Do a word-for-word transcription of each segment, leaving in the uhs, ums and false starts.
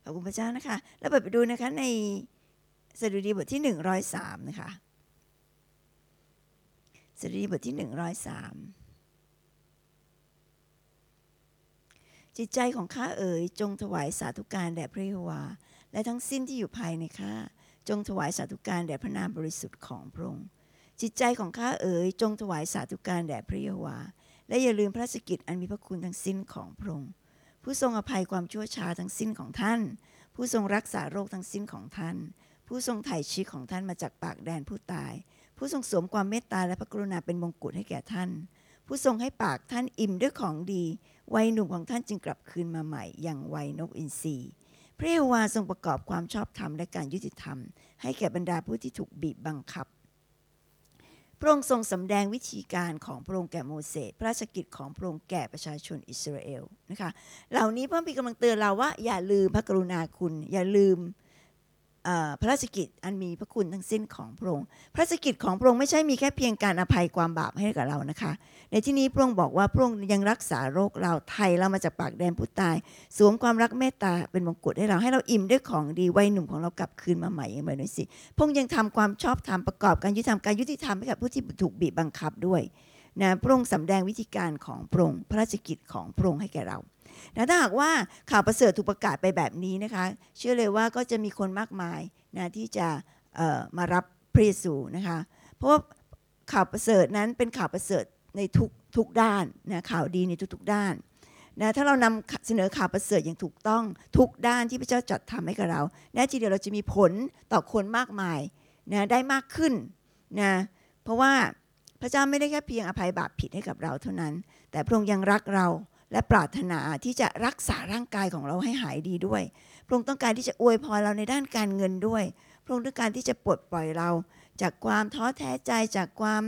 ขอบคุณพระเจ้านะคะแล้วเปิดไปดูนะคะในสดุดีบทที่หนึ่งร้อยสามนะคะสดุดีบทที่หนึ่งร้อยสามจิตใจของข้าเอ๋ยจงถวายสาธุการแด่พระยะโฮวาห์และทั้งสิ้นที่อยู่ภายในข้าจงถวายสาธุการแด่พระนามบริสุทธิ์ของพระองค์จิตใจของข้าเอ๋ยจงถวายสาธุการแด่พระยะโฮวาห์และอย่าลืมพระราชกิจอันมีพระคุณทั้งสิ้นของพระองค์ผู้ทรงอภัยความชั่วช้าทั้งสิ้นของท่านผู้ทรงรักษาโรคทั้งสิ้นของท่านผู้ทรงไถ่ชีวิตของท่านมาจากปากแดนผู้ตายผู้ทรงสวมความเมตตาและพระกรุณาเป็นมงกุฎให้แก่ท่านผู้ทรงให้ปากท่านอิ่มด้วยของดีวัยหนุ่มของท่านจึงกลับคืนมาใหม่อย่างวัยนกอินทรีพระยะโฮวาห์ทรงประกอบความชอบธรรมและการยุติธรรมให้แก่บรรดาผู้ที่ถูกบีบบังคับพระองค์ทรงสำแดงวิธีการของพระองค์แก่โมเสสพระราชกิจของพระองค์แก่ประชาชนอิสราเอลนะคะเหล่านี้พระบิดากำลังเตือนเราว่าอย่าลืมพระกรุณาคุณอย่าลืมพระราชกิจอันมีพระคุณทั้งสิ้นของพระองค์พระราชกิจของพระองค์ไม่ใช่มีแค่เพียงการอภัยความบาปให้กับเรานะคะในที่นี้พระองค์บอกว่าพระองค์ยังรักษาโรคเราไถ่เรามาจากปากแดนผู้ตายสวมความรักเมตตาเป็นมงกุฎให้เราให้เราอิ่มด้วยของดีวัยหนุ่มของเรากลับคืนมาใหม่อย่างไรหน่อยสิพระองค์ยังทำความชอบธรรมประกอบการยุติธรรมการยุติธรรมให้กับผู้ที่ถูกบีบบังคับด้วยนะพระองค์สำแดงวิธีการของพระองค์พระราชกิจของพระองค์ให้แก่เรานะถ้าหากว่าข่าวประเสริฐถูกประกาศไปแบบนี้นะคะเชื่อเลยว่าก็จะมีคนมากมายนะที่จะเอ่อมารับพระเยซูนะคะเพราะว่าข่าวประเสริฐนั้นเป็นข่าวประเสริฐในทุกทุกด้านนะข่าวดีในทุกๆด้านนะถ้าเรานำเสนอข่าวประเสริฐอย่างถูกต้องทุกด้านที่พระเจ้าจัดทำให้กับเราแน่ทีเดียวเราจะมีผลต่อคนมากมายนะได้มากขึ้นนะเพราะว่าพระเจ้าไม่ได้แค่เพียงอภัยบาปผิดให้กับเราเท่านั้นแต่พระองค์ยังรักเราและปรารถนาที่จะรักษาร่างกายของเราให้หายดีด้วยพระองค์ต้องการที่จะอวยพรเราในด้านการเงินด้วยพระองค์ต้องการที่จะปลดปล่อยเราจากความท้อแท้ใจจากความ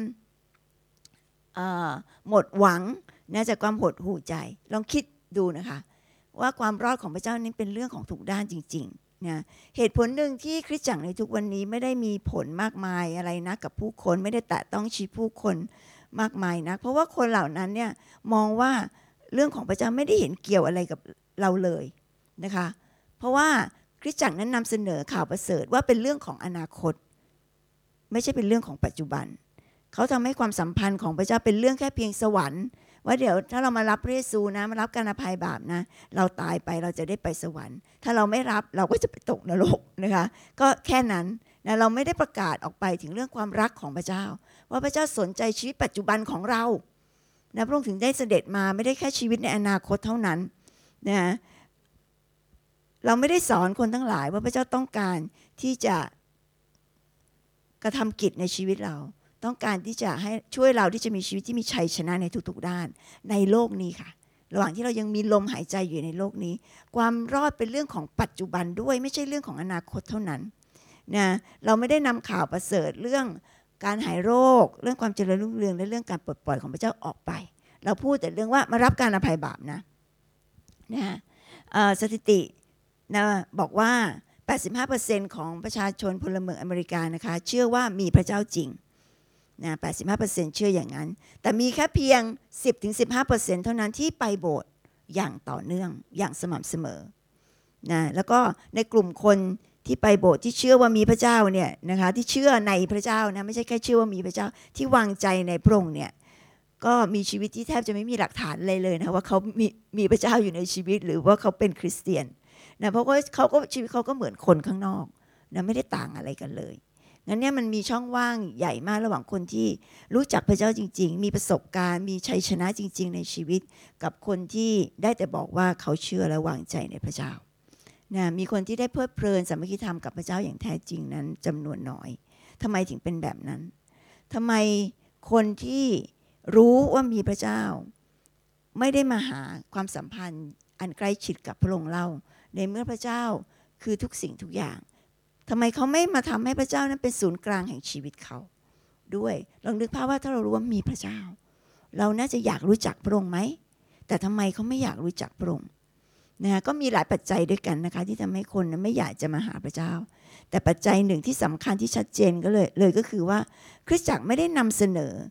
หมดหวังนะจากความหดหู่ใจลองคิดดูนะคะว่าความรอดของพระเจ้านี้เป็นเรื่องของทุกด้านจริงๆนะเหตุผลหนึ่งที่คริสตจักรในทุกวันนี้ไม่ได้มีผลมากมายอะไรนะกับผู้คนไม่ได้แตะต้องชีวิตผู้คนมากมายนะเพราะว่าคนเหล่านั้นเนี่ยมองว่าเรื่องของพระเจ้าไม่ได้เห็นเกี่ยวอะไรกับเราเลยนะคะเพราะว่าคริสตจักรนั้นนำเสนอข่าวประเสริฐว่าเป็นเรื่องของอนาคตไม่ใช่เป็นเรื่องของปัจจุบันเขาทำให้ความสัมพันธ์ของพระเจ้าเป็นเรื่องแค่เพียงสวรรค์ว่าเดี๋ยวถ้าเรามารับพระเยซูนะมารับการอภัยบาปนะเราตายไปเราจะได้ไปสวรรค์ถ้าเราไม่รับเราก็จะไปตกนรกนะคะก็แค่นั้นนะเราไม่ได้ประกาศออกไปถึงเรื่องความรักของพระเจ้าว่าพระเจ้าสนใจชีวิตปัจจุบันของเรานะพระองค์ถึงได้เสด็จมาไม่ได้แค่ชีวิตในอนาคตเท่านั้นนะเราไม่ได้สอนคนทั้งหลายว่าพระเจ้าต้องการที่จะกระทำกิจในชีวิตเราต้องการที่จะให้ช่วยเราที่จะมีชีวิตที่มีชัยชนะในทุกๆด้านในโลกนี้ค่ะระหว่างที่เรายังมีลมหายใจอยู่ในโลกนี้ความรอดเป็นเรื่องของปัจจุบันด้วยไม่ใช่เรื่องของอนาคตเท่านั้นนะเราไม่ได้นำข่าวประเสริฐเรื่องการหายโรคเรื่องความเจริญรุ่งเรืองและเรื่องการปลดปล่อยของพระเจ้าออกไปเราพูดแต่เรื่องว่ามารับการอภัยบาปนะนะสถิตินะบอกว่า แปดสิบห้าเปอร์เซ็นต์ ของประชาชนพลเมืองอเมริกานะคะเชื่อว่ามีพระเจ้าจริงนะ แปดสิบห้าเปอร์เซ็นต์ เชื่ออย่างนั้นแต่มีแค่เพียง สิบถึงสิบห้าเปอร์เซ็นต์ เท่านั้นที่ไปโบสถ์อย่างต่อเนื่องอย่างสม่ำเสมอนะแล้วก็ในกลุ่มคนที่ไปโบสถ์ที่เชื่อว่ามีพระเจ้าเนี่ยนะคะที่เชื่อในพระเจ้านะไม่ใช่แค่เชื่อว่ามีพระเจ้าที่วางใจในพระองค์เนี่ยก็มีชีวิตที่แทบจะไม่มีหลักฐานเลยเลยนะว่าเขามีมีพระเจ้าอยู่ในชีวิตหรือว่าเขาเป็นคริสเตียนนะเพราะว่าเขาก็ชีวิตเขาก็เหมือนคนข้างนอกนะไม่ได้ต่างอะไรกันเลยงั้นเนี่ยมันมีช่องว่างใหญ่มากระหว่างคนที่รู้จักพระเจ้าจริงๆมีประสบการณ์มีชัยชนะจริงๆในชีวิตกับคนที่ได้แต่บอกว่าเขาเชื่อและวางใจในพระเจ้านะมีคนที่ได้เพลิดเพลินสามัคคีธรรมกับพระเจ้าอย่างแท้จริงนั้นจำนวนน้อยทำไมถึงเป็นแบบนั้นทำไมคนที่รู้ว่ามีพระเจ้าไม่ได้มาหาความสัมพันธ์อันใกล้ชิดกับพระองค์เล่าในเมื่อพระเจ้าคือทุกสิ่งทุกอย่างทำไมเขาไม่มาทำให้พระเจ้านั้นเป็นศูนย์กลางแห่งชีวิตเขาด้วยลองนึกภาพว่าถ้าเรารู้ว่ามีพระเจ้าเราน่าจะอยากรู้จักพระองค์ไหมแต่ทำไมเขาไม่อยากรู้จักพระองค์นะก็มีหลายปัจจัยด้วยกันนะคะที่ทำให้คนไม่อยากจะมาหาพระเจ้าแต่ปัจจัยหนึ่งที่สำคัญที่ชัดเจนก็เลยเลยก็คือว่าคริสตจักรไม่ได้นำเสนอ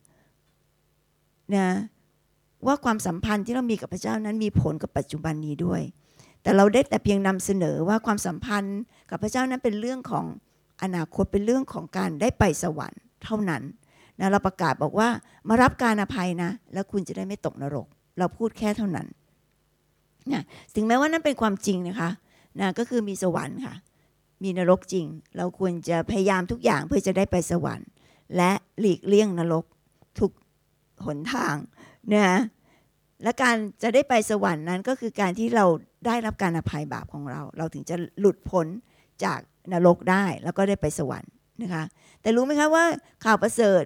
นะว่าความสัมพันธ์ที่เรามีกับพระเจ้านั้นมีผลกับปัจจุบันนี้ด้วยแต่เราได้แต่เพียงนำเสนอว่าความสัมพันธ์กับพระเจ้านั้นเป็นเรื่องของอนาคตเป็นเรื่องของการได้ไปสวรรค์เท่านั้นนะเราประกาศบอกว่ามารับการอภัยนะแล้วคุณจะได้ไม่ตกนรกเราพูดแค่เท่านั้นนะถึงแม้ว่านั่นเป็นความจริงนะคะนะก็คือมีสวรรค์ค่ะมีนรกจริงเราควรจะพยายามทุกอย่างเพื่อจะได้ไปสวรรค์และหลีกเลี่ยงนรกทุกหนทางนะและการจะได้ไปสวรรค์นั้นก็คือการที่เราได้รับการอภัยบาปของเราเราถึงจะหลุดพ้นจากนรกได้แล้วก็ได้ไปสวรรค์นะคะแต่รู้ไหมคะว่าข่าวประเสริฐ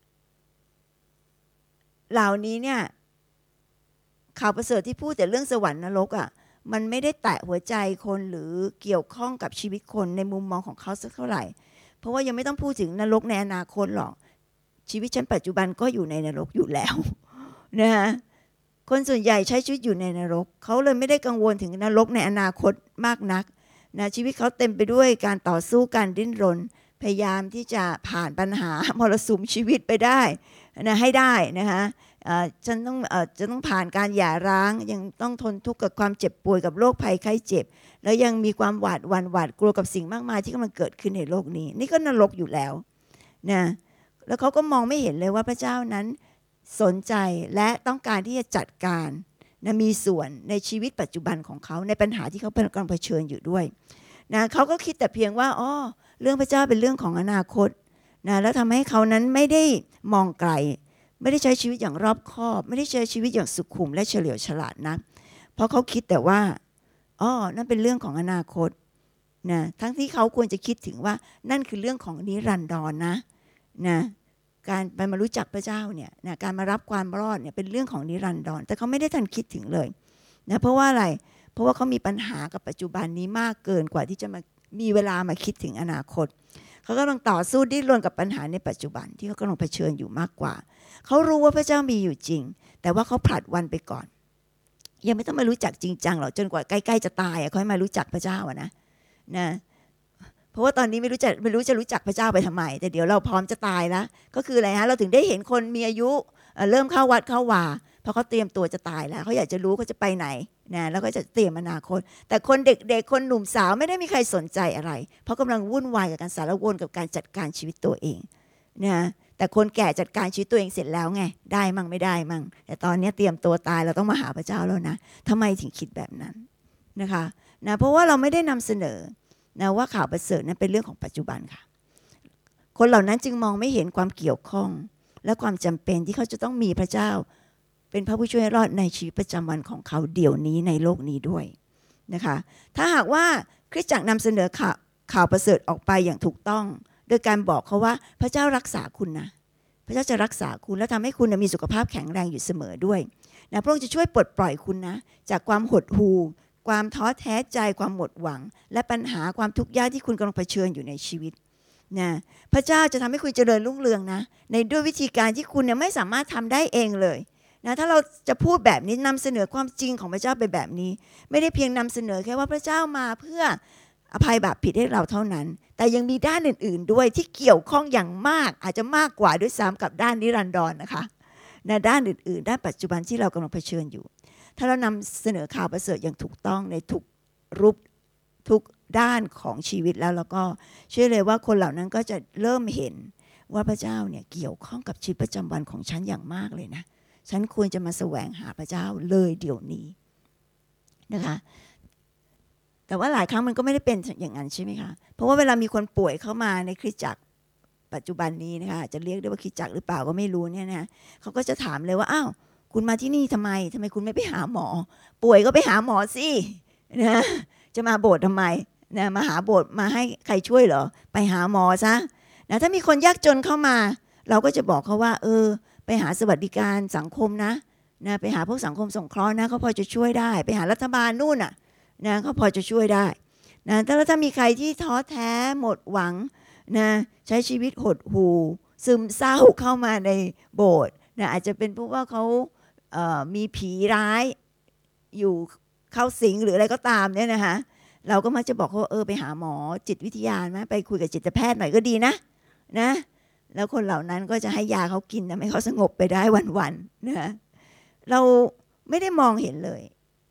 เหล่านี้เนี่ยข่าวประเสริฐที่พูดแต่เรื่องสวรรค์นรกอ่ะมันไม่ได้แตะหัวใจคนหรือเกี่ยวข้องกับชีวิตคนในมุมมองของเขาสักเท่าไหร่เพราะว่ายังไม่ต้องพูดถึงนรกในอนาคตหรอกชีวิตฉันปัจจุบันก็อยู่ในนรกอยู่แล้วนะคะคนส่วนใหญ่ใช้ชีวิตอยู่ในนรกเขาเลยไม่ได้กังวลถึงนรกในอนาคตมากนักนะชีวิตเขาเต็มไปด้วยการต่อสู้การดิ้นรนพยายามที่จะผ่านปัญหามรสุมชีวิตไปได้นะให้ได้นะคะฉันต้องจะต้องผ่านการหย่าร้างยังต้องทนทุกข์กับความเจ็บป่วยกับโรคภัยไข้เจ็บแล้วยังมีความหวาดหวั่นหวาดกลัวกับสิ่งมากมายที่กำลังเกิดขึ้นในโลกนี้นี่ก็นรกอยู่แล้วนะแล้วเขาก็มองไม่เห็นเลยว่าพระเจ้านั้นสนใจและต้องการที่จะจัดการนะมีส่วนในชีวิตปัจจุบันของเขาในปัญหาที่เขากำลังเผชิญอยู่ด้วยนะเขาก็คิดแต่เพียงว่าอ๋อเรื่องพระเจ้าเป็นเรื่องของอนาคตนะแล้วทำให้เขานั้นไม่ได้มองไกลไม่ได้ใช้ชีวิตอย่างรอบคอบไม่ได้ใช้ชีวิตอย่างสุขุมและเฉลียวฉลาดนะเพราะเขาคิดแต่ว่าอ๋อนั่นเป็นเรื่องของอนาคตนะทั้งที่เขาควรจะคิดถึงว่านั่นคือเรื่องของนิรันดรนะนะการไปมารู้จักพระเจ้าเนี่ยนะการมารับความรอดเนี่ยเป็นเรื่องของนิรันดรแต่เขาไม่ได้ทันคิดถึงเลยนะเพราะว่าอะไรเพราะว่าเขามีปัญหากับปัจจุบันนี้มากเกินกว่าที่จะมามีเวลามาคิดถึงอนาคตเขากำลังต่อสู้ดิ้นรนกับปัญหาในปัจจุบันที่เขากำลังเผชิญอยู่มากกว่าเขารู้ว่าพระเจ้ามีอยู่จริงแต่ว่าเขาผลัดวันไปก่อนยังไม่ต้องมารู้จักจริงจังหรอกจนกว่าใกล้ๆจะตายเขาให้มารู้จักพระเจ้าอะนะนะเพราะว่าตอนนี้ไม่รู้จะไม่รู้จะรู้จักพระเจ้าไปทำไมแต่เดี๋ยวเราพร้อมจะตายแล้วก็คืออะไรฮะเราถึงได้เห็นคนมีอายุเริ่มเข้าวัดเข้าวาเพราะเขาเตรียมตัวจะตายแล้วเขาอยากจะรู้เขาจะไปไหนนะแล้วก็จะเตรียมอนาคตแต่คนเด็กๆคนหนุ่มสาวไม่ได้มีใครสนใจอะไรเพราะกำลังวุ่นวายกับการสารวนกับการจัดการชีวิตตัวเองนะแต่คนแก่จัดการชีวิตตัวเองเสร็จแล้วไงได้มั่งไม่ได้มั่งแต่ตอนนี้เตรียมตัวตายเราต้องมาหาพระเจ้าแล้วนะทำไมถึงคิดแบบนั้นนะคะนะเพราะว่าเราไม่ได้นำเสนอนะว่าข่าวประเสริฐนั้นเป็นเรื่องของปัจจุบันค่ะคนเหล่านั้นจึงมองไม่เห็นความเกี่ยวข้องและความจำเป็นที่เขาจะต้องมีพระเจ้าเป็นพระผู้ช่วยรอดในชีวิตประจำวันของเขาเดี๋ยวนี้ในโลกนี้ด้วยนะคะถ้าหากว่าคริสตจักรนำเสนอข่าวข่าวประเสริฐออกไปอย่างถูกต้องโดยการบอกเขาว่าพระเจ้ารักษาคุณนะพระเจ้าจะรักษาคุณและทำให้คุณมีสุขภาพแข็งแรงอยู่เสมอด้วยนะพระองค์จะช่วยปลดปล่อยคุณนะจากความหดหู่ความท้อแท้ใจความหมดหวังและปัญหาความทุกข์ยากที่คุณกำลังเผชิญอยู่ในชีวิตนะพระเจ้าจะทำให้คุณเจริญรุ่งเรืองนะในด้วยวิธีการที่คุณเนี่ยไม่สามารถทำได้เองเลยนะถ้าเราจะพูดแบบนี้นำเสนอความจริงของพระเจ้าไปแบบนี้ไม่ได้เพียงนำเสนอแค่ว่าพระเจ้ามาเพื่ออภัยบาปผิดให้เราเท่านั้นแต่ยังมีด้านอื่นๆด้วยที่เกี่ยวข้องอย่างมากอาจจะมากกว่าด้วยซ้ำกับด้านนิรันดรนะคะนะด้านอื่นๆด้านปัจจุบันที่เรากำลังเผชิญอยู่ถ้าเรานำเสนอข่าวประเสริฐอย่างถูกต้องในทุกรูปทุกด้านของชีวิตแล้วแล้วก็เชื่อเลยว่าคนเหล่านั้นก็จะเริ่มเห็นว่าพระเจ้าเนี่ยเกี่ยวข้องกับชีวิตประจำวันของฉันอย่างมากเลยนะฉันควรจะมาแสวงหาพระเจ้าเลยเดี๋ยวนี้นะคะแต่ว่าหลายครั้งมันก็ไม่ได้เป็นอย่างนั้นใช่ไหมคะเพราะว่าเวลามีคนป่วยเข้ามาในคริสตจักรปัจจุบันนี้นะคะจะเรียกได้ว่าคริสตจักรหรือเปล่าก็ไม่รู้เนี่ยนะเขาก็จะถามเลยว่าอ้าวคุณมาที่นี่ทำไมทำไมคุณไม่ไปหาหมอป่วยก็ไปหาหมอสินะจะมาโบสถ์ทำไมนะมาหาโบสถ์มาให้ใครช่วยเหรอไปหาหมอซะนะถ้ามีคนยากจนเข้ามาเราก็จะบอกเขาว่าเออไปหาสวัสดิการสังคมนะนะไปหาพวกสังคมสงเคราะห์นะเขาพอจะช่วยได้ไปหารัฐบาลนู่นน่ะนะเขาพอจะช่วยได้นะแต่ถ้ามีใครที่ท้อแท้หมดหวังนะใช้ชีวิตหดหู่ซึมเศร้าเข้ามาในโบสถ์นะอาจจะเป็นเพราะว่าเขาเอ่อมีผีร้ายอยู่เข้าสิงหรืออะไรก็ตามเนี่ยนะคะเราก็มักจะบอกเขาเออไปหาหมอจิตวิทยาไหมไปคุยกับจิตแพทย์หน่อยก็ดีนะนะแล้วคนเหล่านั้นก็จะให้ยาเขากินทำให้เขาสงบไปได้วันๆนะเราไม่ได้มองเห็นเลย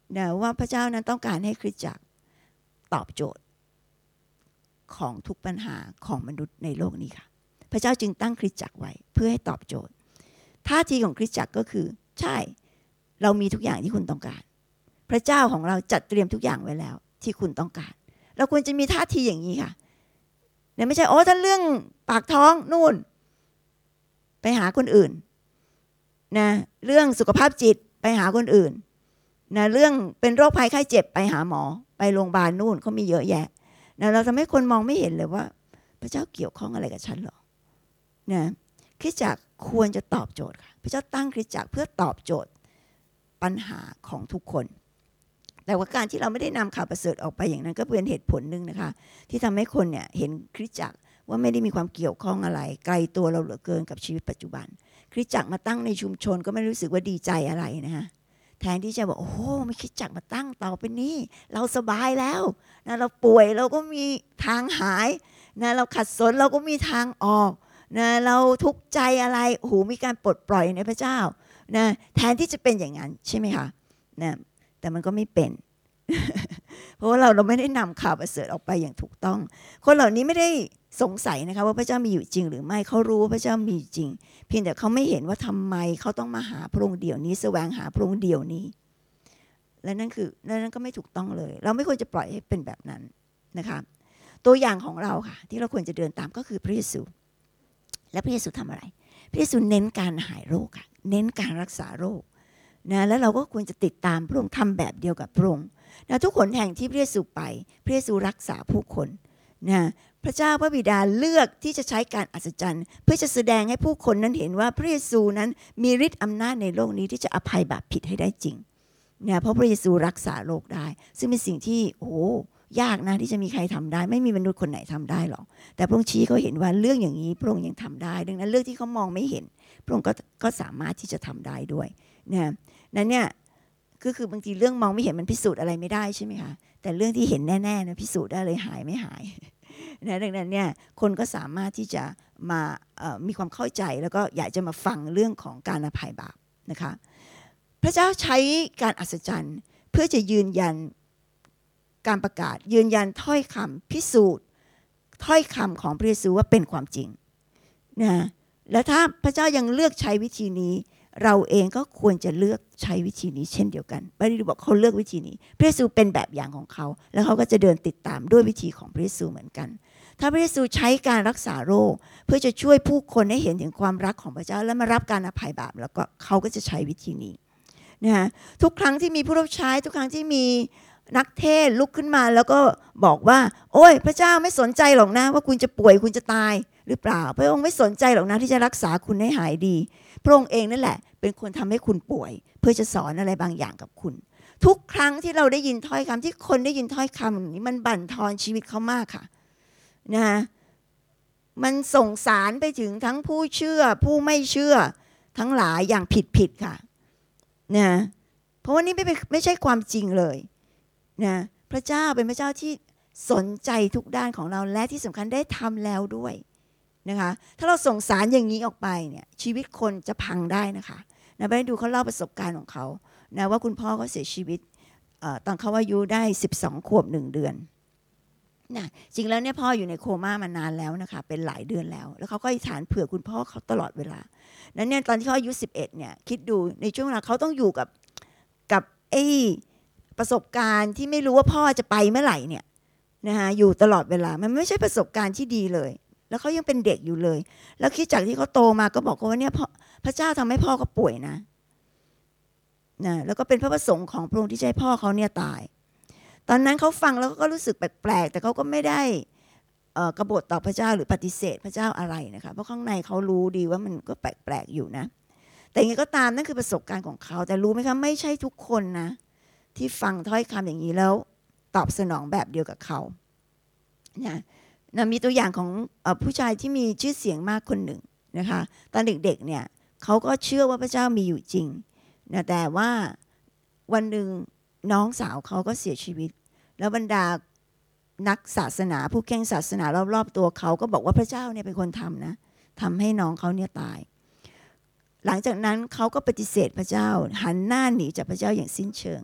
นะว่าพระเจ้านั้นต้องการให้คริสตจักรตอบโจทย์ของทุกปัญหาของมนุษย์ในโลกนี้ค่ะพระเจ้าจึงตั้งคริสตจักรไว้เพื่อให้ตอบโจทย์ท่าทีของคริสตจักรก็คือใช่เรามีทุกอย่างที่คุณต้องการพระเจ้าของเราจัดเตรียมทุกอย่างไว้แล้วที่คุณต้องการเราควรจะมีท่าทีอย่างนี้ค่ะเนี่ยไม่ใช่โอ้ถ้าเรื่องปากท้องนู่นไปหาคนอื่นนะเรื่องสุขภาพจิตไปหาคนอื่นนะเรื่องเป็นโรคภัยไข้เจ็บไปหาหมอไปโรงพยาบาลนู่นเขามีเยอะแยะนะเราทำให้คนมองไม่เห็นเลยว่าพระเจ้าเกี่ยวข้องอะไรกับฉันหรอนะคริสตจักรควรจะตอบโจทย์ค่ะพระเจ้าตั้งคริสตจักรเพื่อตอบโจทย์ปัญหาของทุกคนแต่ว่าการที่เราไม่ได้นำข่าวประเสริฐออกไปอย่างนั้นก็เป็นเหตุผลหนึ่งนะคะที่ทำให้คนเนี่ยเห็นคริสตจักรว่าไม่ได้มีความเกี่ยวข้องอะไรไกลตัวเราเหลือเกินกับชีวิตปัจจุบันคริสตจักรมาตั้งในชุมชนก็ไม่รู้สึกว่าดีใจอะไรนะคะแทนที่จะบอกโอ้โหไม่คริสตจักรมาตั้งต่อไปนี้เราสบายแล้วนะเราป่วยเราก็มีทางหายนะเราขัดสนเราก็มีทางออกนะเราทุกข์ใจอะไรโอ้โหมีการปลดปล่อยในพระเจ้านะแทนที่จะเป็นอย่างนั้นใช่ไหมคะนะแต่มันก็ไม่เป็น เพราะว่าเราเราไม่ได้นำข่าวประเสริฐออกไปอย่างถูกต้องคนเหล่านี้ไม่ได้สงสัยนะคะว่าพระเจ้ามีอยู่จริงหรือไม่เขารู้ว่าพระเจ้ามีจริงเพียงแต่เขาไม่เห็นว่าทำไมเขาต้องมาหาพระองค์เดียวนี้แสวงหาพระองค์เดียวนี้และนั่นคือและนั่นก็ไม่ถูกต้องเลยเราไม่ควรจะปล่อยให้เป็นแบบนั้นนะคะตัวอย่างของเราค่ะที่เราควรจะเดินตามก็คือพระเยซูและพระเยซูทำอะไรพระเยซูเน้นการหายโรคค่ะเน้นการรักษาโรคนะแล้วเราก็ควรจะติดตามพระองค์ทำแบบเดียวกับพระองค์นะทุกคนแห่งที่พระเยซูไปพระเยซูรักษาผู้คนนะพระเจ้าพระบิดาเลือกที่จะใช้การอัศจรรย์เพื่อจะแสดงให้ผู้คนนั้นเห็นว่าพระเยซูนั้นมีฤทธิ์อำนาจในโลกนี้ที่จะอภัยบาปผิดให้ได้จริงเนี่ยเพราะพระเยซูรักษาโรคได้ซึ่งเป็นสิ่งที่โอ้ยากนะที่จะมีใครทำได้ไม่มีมนุษย์คนไหนทำได้หรอกแต่พระองค์ชี้เขาเห็นว่าเรื่องอย่างนี้พระองค์ยังทำได้ดังนั้นเรื่องที่เขามองไม่เห็นพระองค์ก็ก็สามารถที่จะทำได้ด้วยนะนั้นเนี่ยก็คือบางทีเรื่องมองไม่เห็นมันพิสูจน์อะไรไม่ได้ใช่ไหมคะแต่เรื่องที่เห็นแน่ๆนะพิสูจน์ได้เลยหายไม่หายนะดังนั้นเนี่ยคนก็สามารถที่จะมามีความเข้าใจแล้วก็อยากจะมาฟังเรื่องของการอภัยบาปนะคะพระเจ้าใช้การอัศจรรย์เพื่อจะยืนยันการประกาศยืนยันถ้อยคำพิสูจน์ถ้อยคำของพระเยซูว่าเป็นความจริงนะและถ้าพระเจ้ายังเลือกใช้วิธีนี้เราเองก็ควรจะเลือกใช้วิธีนี้เช่นเดียวกันพระเยซูบอกเขาเลือกวิธีนี้พระเยซูเป็นแบบอย่างของเขาแล้วเขาก็จะเดินติดตามด้วยวิธีของพระเยซูเหมือนกันถ้าพระเยซูใช้การรักษาโรคเพื่อจะช่วยผู้คนให้เห็นถึงความรักของพระเจ้าและมารับการอภัยบาปแล้วก็เขาก็จะใช้วิธีนี้นะฮะทุกครั้งที่มีผู้รับใช้ทุกครั้งที่มีนักเทศลุกขึ้นมาแล้วก็บอกว่าโอ้ยพระเจ้าไม่สนใจหรอกนะว่าคุณจะป่วยคุณจะตายหรือเปล่าพระองค์ไม่สนใจหรอกนะที่จะรักษาคุณให้หายดีพระองค์เองนั่นแหละเป็นคนทำให้คุณป่วยเพื่อจะสอนอะไรบางอย่างกับคุณทุกครั้งที่เราได้ยินถ้อยคำที่คนได้ยินถ้อยคำนี้มันบั่นทอนชีวิตเขามากค่ะนะมันส่งสารไปถึงทั้งผู้เชื่อผู้ไม่เชื่อทั้งหลายอย่างผิดๆค่ะนะเพราะว่านี่ไม่ไม่ใช่ความจริงเลยนะพระเจ้าเป็นพระเจ้าที่สนใจทุกด้านของเราและที่สำคัญได้ทำแล้วด้วยนะคะถ้าเราส่งสารอย่างนี้ออกไปเนี่ยชีวิตคนจะพังได้นะคะนะไปดูเขาเล่าประสบการณ์ของเขานะว่าคุณพ่อเขาเสียชีวิตตอนเขาอายุได้สิบสองขวบหนึ่งเดือนนะจริงแล้วเนี่ยพ่ออยู่ในโคม่ามานานแล้วนะคะเป็นหลายเดือนแล้วแล้วเขาก็อธิษฐานเผื่อคุณพ่อเขาตลอดเวลานั้นเนี่ยตอนที่เขาอายุสิบเอ็ดเนี่ยคิดดูในช่วงเวลาเขาต้องอยู่กับกับไอ้ประสบการณ์ที่ไม่รู้ว่าพ่อจะไปเมื่อไหร่เนี่ยนะคะอยู่ตลอดเวลามันไม่ใช่ประสบการณ์ที่ดีเลยแล้วเขายังเป็นเด็กอยู่เลยแล้วคิดจากที่เขาโตมาก็บอกว่าเนี่ยพระเจ้าทำให้พ่อเขาป่วยนะนะแล้วก็เป็นพระประสงค์ของพระองค์ที่จะให้พ่อเขาเนี่ยตายตอนนั้นเขาฟังแล้วก็รู้สึกแปลกๆแต่เขาก็ไม่ได้กบฏต่อพระเจ้าหรือปฏิเสธพระเจ้าอะไรนะคะเพราะข้างในเขารู้ดีว่ามันก็แปลกๆอยู่นะแต่ยังไงก็ตามนั่นคือประสบการณ์ของเขาแต่รู้ไหมคะไม่ใช่ทุกคนนะที่ฟังถ้อยคำอย่างนี้แล้วตอบสนองแบบเดียวกับเขานะนะมีตัวอย่างของเอ่อผู้ชายที่มีชื่อเสียงมากคนหนึ่งนะคะตอนเด็กๆเนี่ยเขาก็เชื่อว่าพระเจ้ามีอยู่จริงนะแต่ว่าวันหนึ่งน้องสาวเขาก็เสียชีวิตแล้วบรรดานักศาสนาผู้เก่งศาสนารอบๆตัวเขาก็บอกว่าพระเจ้าเนี่ยเป็นคนทำนะทำให้น้องเขาเนี่ยตายหลังจากนั้นเขาก็ปฏิเสธพระเจ้าหันหน้าหนีจากพระเจ้าอย่างสิ้นเชิง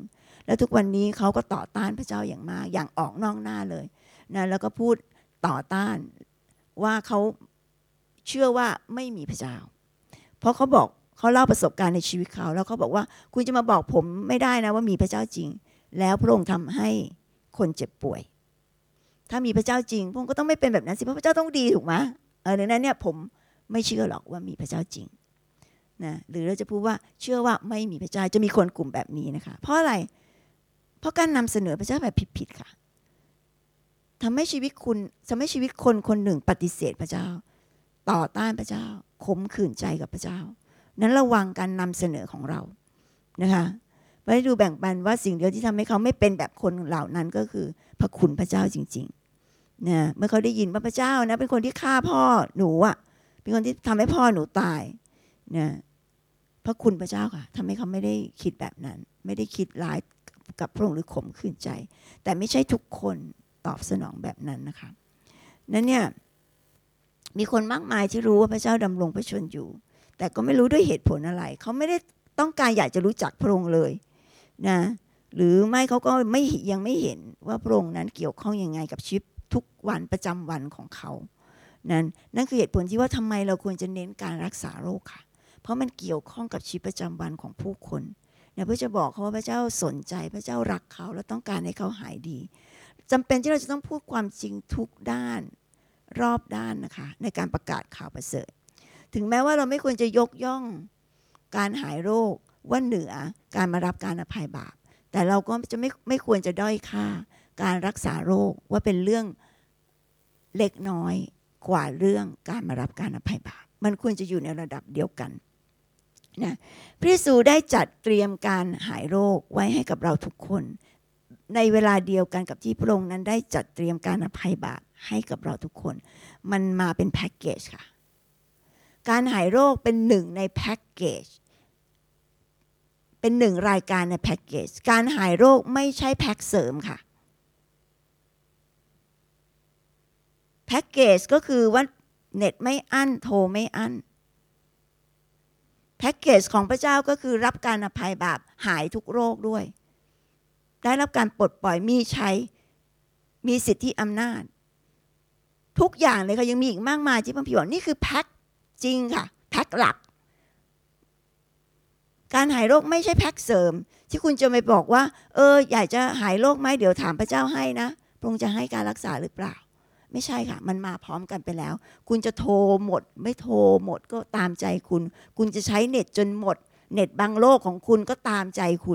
แล้วทุกวันนี้เขาก็ต่อต้านพระเจ้าอย่างมากอย่างออกนอกหน้าเลยนะแล้วก็พูดต่อต้านว่าเขาเชื่อว่าไม่มีพระเจ้าเพราะเขาบอกเขาเล่าประสบการณ์ในชีวิตเขาแล้วเขาบอกว่าคุณจะมาบอกผมไม่ได้นะว่ามีพระเจ้าจริงแล้วพระองค์ทำให้คนเจ็บป่วยถ้ามีพระเจ้าจริงพระองค์ก็ต้องไม่เป็นแบบนั้นสิเพราะพระเจ้าต้องดีถูกไหมเออดังนั้นเนี่ยผมไม่เชื่อหรอกว่ามีพระเจ้าจริงนะหรือเราจะพูดว่าเชื่อว่าไม่มีพระเจ้าจะมีคนกลุ่มแบบนี้นะคะเพราะอะไรเพราะการนำเสนอพระเจ้าแบบผิดๆค่ะทำให้ชีวิตคุณทำให้ชีวิตคนคนหนึ่งปฏิเสธพระเจ้าต่อต้านพระเจ้าขมขื่นใจกับพระเจ้านั้นระวังการนำเสนอของเรานะคะไปดูแบ่งปันว่าสิ่งเดียวที่ทำให้เขาไม่เป็นแบบคนเหล่านั้นก็คือพระคุณพระเจ้าจริงๆนะเมื่อเขาได้ยินว่าพระเจ้านะเป็นคนที่ฆ่าพ่อหนูอ่ะเป็นคนที่ทำให้พ่อหนูตายนะพระคุณพระเจ้าค่ะทำให้เขาไม่ได้คิดแบบนั้นไม่ได้คิดร้ายกับพระองค์หรือขมขื่นใจแต่ไม่ใช่ทุกคนตอบสนองแบบนั้นนะคะนั้นเนี่ยมีคนมากมายที่รู้ว่าพระเจ้าดำรงพระชนอยู่แต่ก็ไม่รู้ด้วยเหตุผลอะไรเขาไม่ได้ต้องการอยากจะรู้จักพระองค์เลยนะหรือไม่เขาก็ไม่ยังไม่เห็นว่าพระองค์นั้นเกี่ยวข้องยังไงกับชีวิตทุกวันประจำวันของเขานั้นนั่นคือเหตุผลที่ว่าทำไมเราควรจะเน้นการรักษาโรคค่ะเพราะมันเกี่ยวข้องกับชีวิตประจำวันของผู้คนนะเพื่อจะบอกเขาว่าพระเจ้าสนใจพระเจ้ารักเขาและต้องการให้เขาหายดีจำเป็นที่เราจะต้องพูดความจริงทุกด้านรอบด้านนะคะในการประกาศข่าวประเสริฐถึงแม้ว่าเราไม่ควรจะยกย่องการหายโรคว่าเหนือการมารับการอภัยบาปแต่เราก็จะไม่ไม่ควรจะด้อยค่าการรักษาโรคว่าเป็นเรื่องเล็กน้อยกว่าเรื่องการมารับการอภัยบาปมันควรจะอยู่ในระดับเดียวกันนะพระเยซูได้จัดเตรียมการหายโรคไว้ให้กับเราทุกคนในเวลาเดียวกันกับที่พระองค์นั้นได้จัดเตรียมการอภัยบาปให้กับเราทุกคนมันมาเป็นแพ็กเกจค่ะการหายโรคเป็นหนึ่งในแพ็กเกจเป็นหนึ่งรายการในแพ็กเกจการหายโรคไม่ใช่แพ็กเสริมค่ะแพ็กเกจก็คือว่าเน็ตไม่อั้นโทรไม่อั้นแพ็กเกจของพระเจ้าก็คือรับการอภัยบาปหายทุกโรคด้วยได้รับการปลดปล่อยมีชัยมีสิทธิอำนาจทุกอย่างเลยค่ะยังมีอีกมากมายที่พระพี่บอกนี่คือแพ็กจริงค่ะแพ็กหลักการหายโรคไม่ใช่แพ็กเสริมที่คุณจะไปบอกว่าเอออยากจะหายโรคไหมเดี๋ยวถามพระเจ้าให้นะพระองค์จะให้การรักษาหรือเปล่าไม่ใช่ค่ะมันมาพร้อมกันไปแล้วคุณจะโทรหมดไม่โทรหมดก็ตามใจคุณคุณจะใช้เน็ตจนหมดเน็ตบางโลกของคุณก็ตามใจคุณ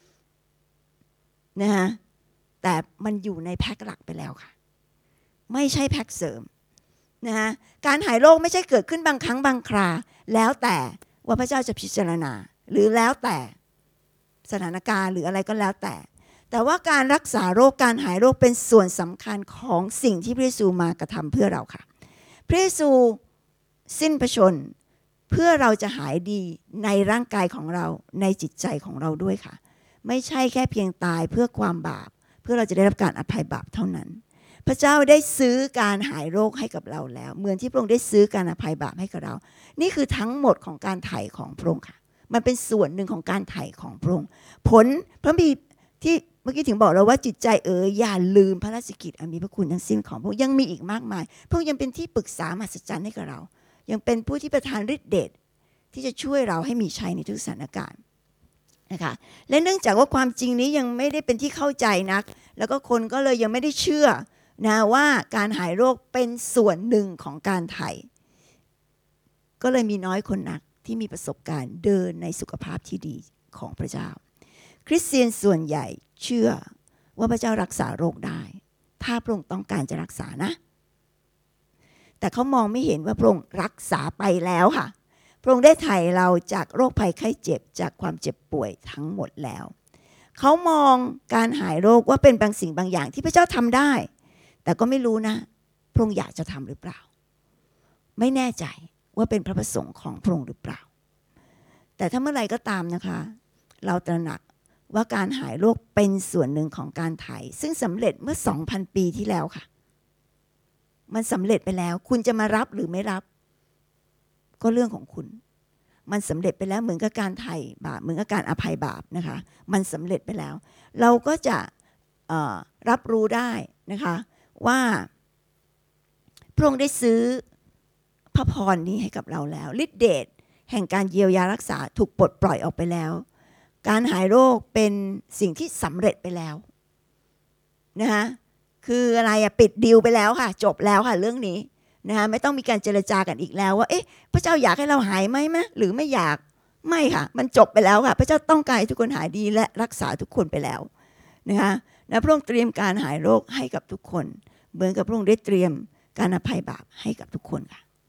นะฮะแต่มันอยู่ในแพ็กหลักไปแล้วค่ะไม่ใช่แพ็กเสริมนะฮะการหายโรคไม่ใช่เกิดขึ้นบางครั้งบางคราแล้วแต่ว่าพระเจ้าจะพิจารณาหรือแล้วแต่สถานการณ์หรืออะไรก็แล้วแต่แต่ว่าการรักษาโรคการหายโรคเป็นส่วนสำคัญของสิ่งที่พระเยซูมากระทำเพื่อเราค่ะพระเยซูสิ้นพระชนม์เพื่อเราจะหายดีในร่างกายของเราในจิตใจของเราด้วยค่ะไม่ใช่แค่เพียงตายเพื่อความบาปเพื่อเราจะได้รับการอภัยบาปเท่านั้นพระเจ้าได้ซื้อการหายโรคให้กับเราแล้วเหมือนที่พระองค์ได้ซื้อการอภัยบาปให้กับเรานี่คือทั้งหมดของการไถ่ของพระองค์ค่ะมันเป็นส่วนหนึ่งของการไถ่ของพระองค์ผลพระบิดาที่เมื่อกี้ถึงบอกเราว่าจิตใจเอ๋ยอย่าลืมพระราชกิจอันมีพระคุณทั้งสิ้นของพระองค์ยังมีอีกมากมายพระองค์ยังเป็นที่ปรึกษามหัศจรรย์ให้กับเรายังเป็นผู้ที่ประทานฤทธิ์เดชที่จะช่วยเราให้มีชัยในทุกสถานการณ์นะคะและเนื่องจากว่าความจริงนี้ยังไม่ได้เป็นที่เข้าใจนักแล้วก็คนก็เลยยังไม่ได้เชื่อนะว่าการหายโรคเป็นส่วนหนึ่งของการไถ่ก็เลยมีน้อยคนนักที่มีประสบการณ์เดินในสุขภาพที่ดีของพระเจ้าคริสเตียนส่วนใหญ่เชื่อว่าพระเจ้ารักษาโรคได้ถ้าพระองค์ต้องการจะรักษานะแต่เขามองไม่เห็นว่าพระองค์รักษาไปแล้วค่ะพระองค์ได้ไถ่เราจากโรคภัยไข้เจ็บจากความเจ็บป่วยทั้งหมดแล้วเขามองการหายโรคว่าเป็นบางสิ่งบางอย่างที่พระเจ้าทำได้แต่ก็ไม่รู้นะพระองค์อยากจะทำหรือเปล่าไม่แน่ใจว่าเป็นพระประสงค์ของพระองค์หรือเปล่าแต่ถ้าเมื่อไรก็ตามนะคะเราตระหนักว่าการหายโรคเป็นส่วนหนึ่งของการไถ่ซึ่งสำเร็จเมื่อ สองพัน ปีที่แล้วค่ะมันสำเร็จไปแล้วคุณจะมารับหรือไม่รับก็เรื่องของคุณมันสำเร็จไปแล้วเหมือนกับการไถ่บาปเหมือนกับการอภัยบาปนะคะมันสำเร็จไปแล้ว เราก็จะรับรู้ได้นะคะว่าพระองค์ได้ซื้อพระพรนี้ให้กับเราแล้วฤทธิเดชแห่งการเยียวยารักษาถูกปลดปล่อยออกไปแล้วการหายโรคเป็นสิ่งที่สำเร็จไปแล้วนะคะคืออะไรอะปิดดีลไปแล้วค่ะจบแล้วค่ะเรื่องนี้นะคะไม่ต้องมีการเจรจากันอีกแล้วว่าเอ๊ะพระเจ้าอยากให้เราหายไหมไหมหรือไม่อยากไม่ค่ะมันจบไปแล้วค่ะพระเจ้าต้องการให้ทุกคนหายดีและรักษาทุกคนไปแล้วนะคะและพระองค์เตรียมการหายโรคให้กับทุกคนเหมือนกับพระองค์ได้เตรียมการอภัยบาปให้กับทุกคนค่ะ